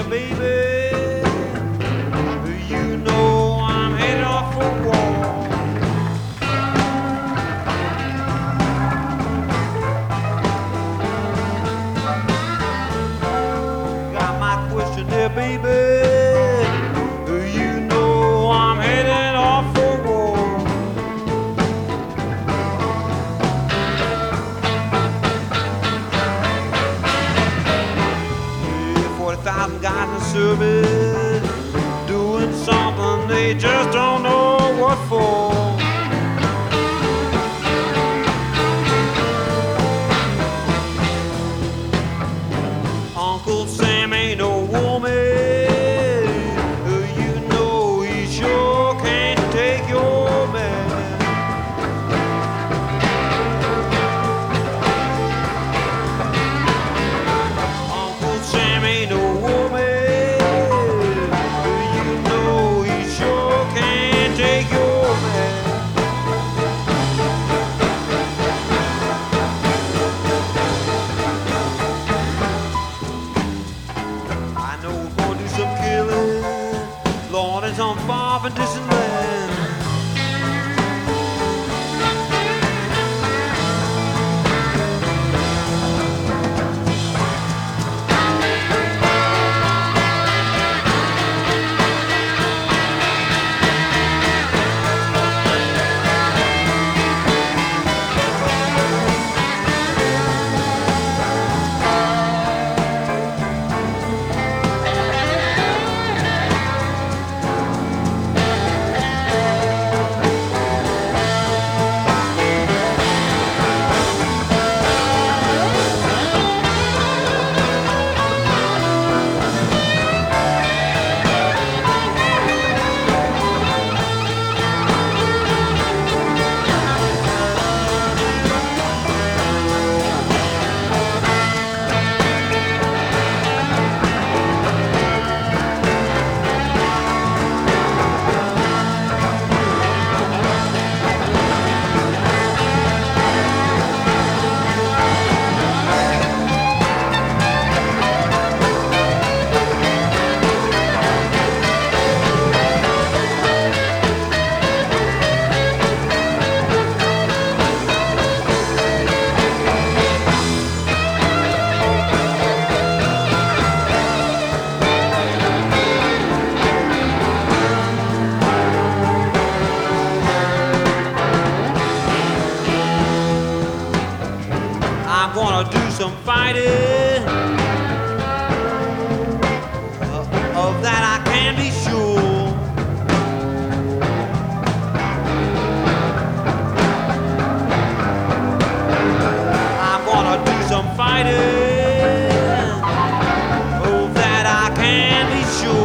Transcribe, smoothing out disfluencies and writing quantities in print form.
baby. You know I'm headed off for war. Got my question there, baby. You know I'm headed off for war. 40,000 guys in service, doing something they just don't know what for. Uncle Sam ain't no woman. You know he sure can't take your man. Uncle Sam ain't no woman. You know he sure can't take your man. I know we're gonna do some killing. Lord, it's on far from distant land. I'm gonna do some fighting. Of that I can be sure. I'm gonna do some fighting. Of that I can be sure.